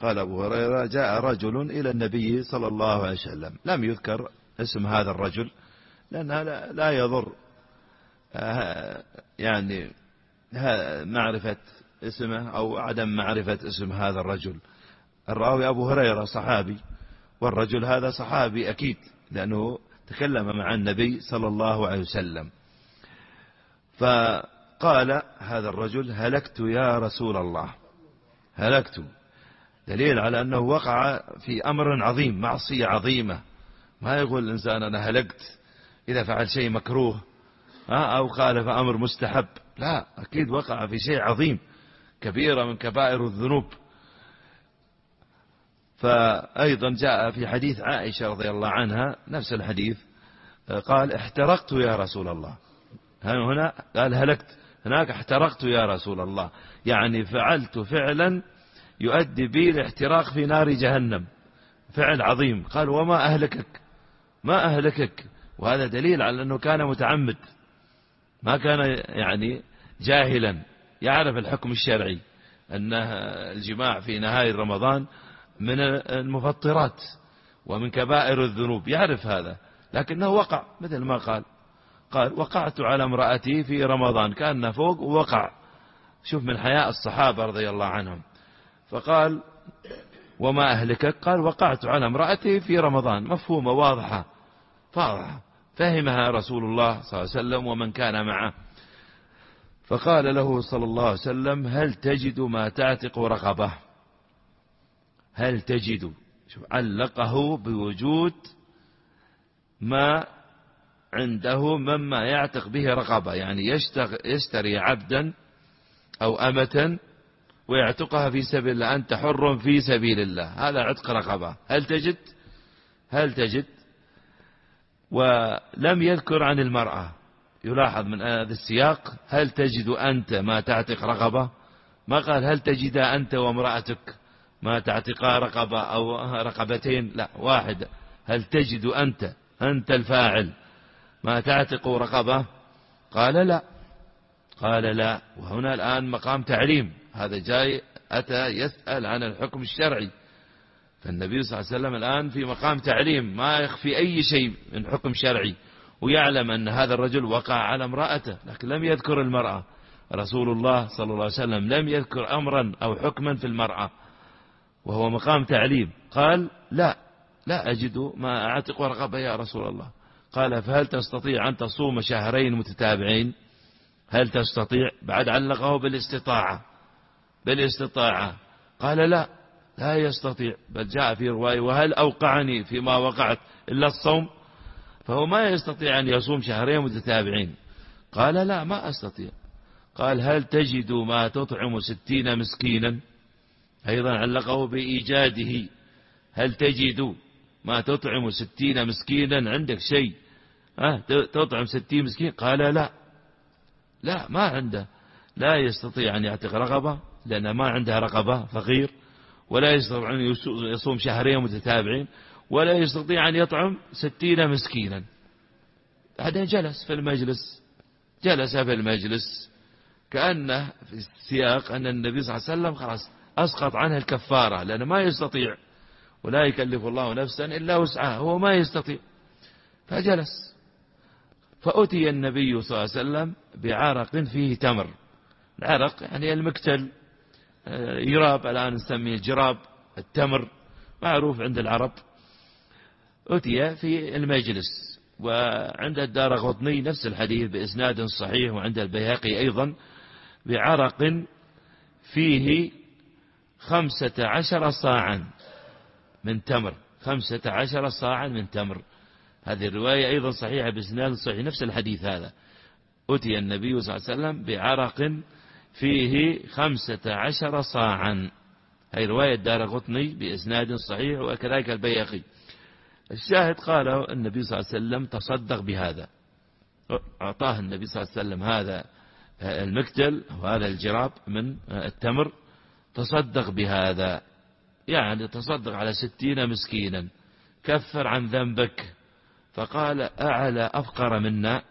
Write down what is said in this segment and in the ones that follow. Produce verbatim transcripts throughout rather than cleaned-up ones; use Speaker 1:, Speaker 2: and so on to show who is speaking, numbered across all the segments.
Speaker 1: قال أبو هريرة: جاء رجل إلى النبي صلى الله عليه وسلم، لم يذكر اسم هذا الرجل لأنها لا يضر يعني معرفة اسمه أو عدم معرفة اسم هذا الرجل. الراوي أبو هريرة صحابي، والرجل هذا صحابي أكيد لأنه تكلم مع النبي صلى الله عليه وسلم. فقال هذا الرجل: هلكت يا رسول الله، هلكت، دليل على أنه وقع في أمر عظيم، معصية عظيمة. ما يقول الإنسان أنا هلكت إذا فعل شيء مكروه أو خالف أمر مستحب، لا، أكيد وقع في شيء عظيم، كبيرة من كبائر الذنوب. فأيضا جاء في حديث عائشة رضي الله عنها نفس الحديث، قال: احترقت يا رسول الله. هنا قال هلكت، هناك احترقت يا رسول الله، يعني فعلت فعلا يؤدي بي الاحتراق في نار جهنم، فعل عظيم. قال: وما أهلكك، ما أهلكك؟ وهذا دليل على أنه كان متعمد، ما كان يعني جاهلا، يعرف الحكم الشرعي أن الجماع في نهاية رمضان من المفطرات ومن كبائر الذنوب، يعرف هذا، لكنه وقع مثل ما قال قال وقعت على امرأتي في رمضان، كان فوق ووقع. شوف من حياء الصحابة رضي الله عنهم. فقال: وما أهلكك؟ قال: وقعت على امرأتي في رمضان. مفهومة واضحة واضحة، فهمها رسول الله صلى الله عليه وسلم ومن كان معه. فقال له صلى الله عليه وسلم: هل تجد ما تعتق رقبة؟ هل تجد؟ شوف، علقه بوجود ما عنده مما يعتق به رقبة، يعني يشتري عبدا أو أمة ويعتقها في سبيل الله، أنت حر في سبيل الله، هذا عتق رقبة. هل تجد؟ هل تجد؟ ولم يذكر عن المرأة. يلاحظ من هذا السياق: هل تجد أنت ما تعتق رقبة؟ ما قال هل تجد أنت وامرأتك ما تعتقا رقبة أو رقبتين، لا، واحد. هل تجد أنت، أنت الفاعل، ما تعتق رقبة؟ قال لا، قال لا. وهنا الآن مقام تعليم، هذا جاي أتى يسأل عن الحكم الشرعي، فالنبي صلى الله عليه وسلم الآن في مقام تعليم، ما يخفي أي شيء من حكم شرعي، ويعلم أن هذا الرجل وقع على امرأته لكن لم يذكر المرأة. رسول الله صلى الله عليه وسلم لم يذكر أمرا أو حكما في المرأة، وهو مقام تعليم. قال: لا، لا أجد ما أعتق رقبة يا رسول الله. قال: فهل تستطيع أن تصوم شهرين متتابعين؟ هل تستطيع؟ بعد علقه بالاستطاعة، بالاستطاعة. قال: لا، لا يستطيع. بل جاء في رواية: وهل أوقعني فيما وقعت إلا الصوم؟ فهو ما يستطيع أن يصوم شهرين متتابعين. قال: لا، ما أستطيع. قال: هل تجد ما تطعم ستين مسكينا؟ أيضا علقه بإيجاده. هل تجد ما تطعم ستين مسكينا؟ عندك شيء أه تطعم ستين مسكين؟ قال: لا، لا، ما عنده. لا يستطيع أن يعتق رقبة لأن ما عنده رقبة، فقير، ولا يستطيع أن يصوم شهرين متتابعين، ولا يستطيع أن يطعم ستين مسكينا. بعدين جلس في المجلس، جلس في المجلس كأنه في السياق أن النبي صلى الله عليه وسلم خلاص أسقط عنه الكفارة، لأنه ما يستطيع، ولا يكلف الله نفسا إلا وسعها، هو ما يستطيع. فجلس، فأتي النبي صلى الله عليه وسلم بعرق فيه تمر. العرق يعني المكتل، يراب، الآن نسميه الجراب، التمر معروف عند العرب. أتي في المجلس، وعند الدارقطني نفس الحديث بإسناد صحيح، وعند البيهقي أيضا، بعرق فيه خمسة عشر صاعا من تمر، خمسة عشر صاعا من تمر. هذه الرواية أيضا صحيحة بإسناد صحيح، نفس الحديث هذا. أتي النبي صلى الله عليه وسلم بعرق فيه خمسة عشر صاعا. هذه رواية دارقطني بإسناد صحيح، وكذلك البيهقي. الشاهد قال النبي صلى الله عليه وسلم: تصدق بهذا. أعطاه النبي صلى الله عليه وسلم هذا المكتل وهذا الجراب من التمر، تصدق بهذا، يعني تصدق على ستين مسكينا، كفر عن ذنبك. فقال: أعلى أفقر منا،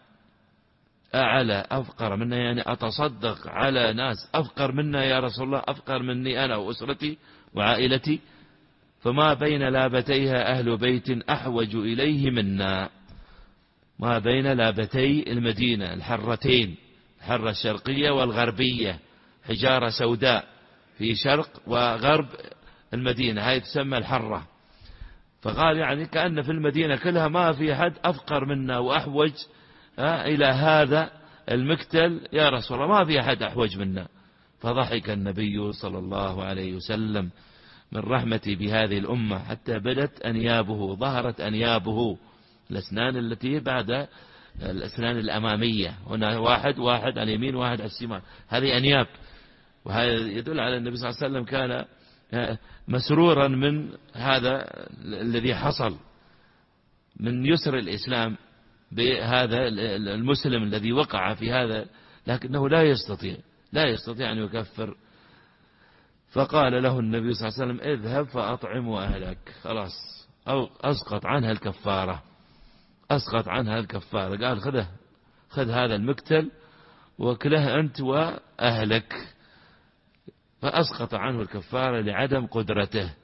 Speaker 1: أعلى أفقر منا، يعني أتصدق على ناس أفقر منا يا رسول الله، أفقر مني أنا وأسرتي؟ وعائلتي، فما بين لابتيها أهل بيت أحوج إليه منا. ما بين لابتي المدينة الحرتين، الحرة الشرقية والغربية، حجارة سوداء في شرق وغرب المدينة، هاي تسمى الحرة. فقال يعني كأن في المدينة كلها ما في أحد أفقر منا وأحوج إلى هذا المكتل يا رسول الله، ما في أحد أحوج منا. فضحك النبي صلى الله عليه وسلم من رحمتي بهذه الأمة حتى بدت أنيابه، ظهرت أنيابه، الأسنان التي بعد الأسنان الأمامية، هنا واحد واحد على اليمين واحد على الشمال، هذه أنياب. وهذا يدل على النبي صلى الله عليه وسلم كان مسرورا من هذا الذي حصل من يسر الإسلام بهذا المسلم الذي وقع في هذا، لكنه لا يستطيع لا يستطيع أن يكفر. فقال له النبي صلى الله عليه وسلم اذهب فأطعم أهلك، خلاص أو أسقط عنها الكفارة، أسقط عنها الكفارة. قال خذه خذ هذا المكتل وكله أنت وأهلك، فأسقط عنه الكفارة لعدم قدرته.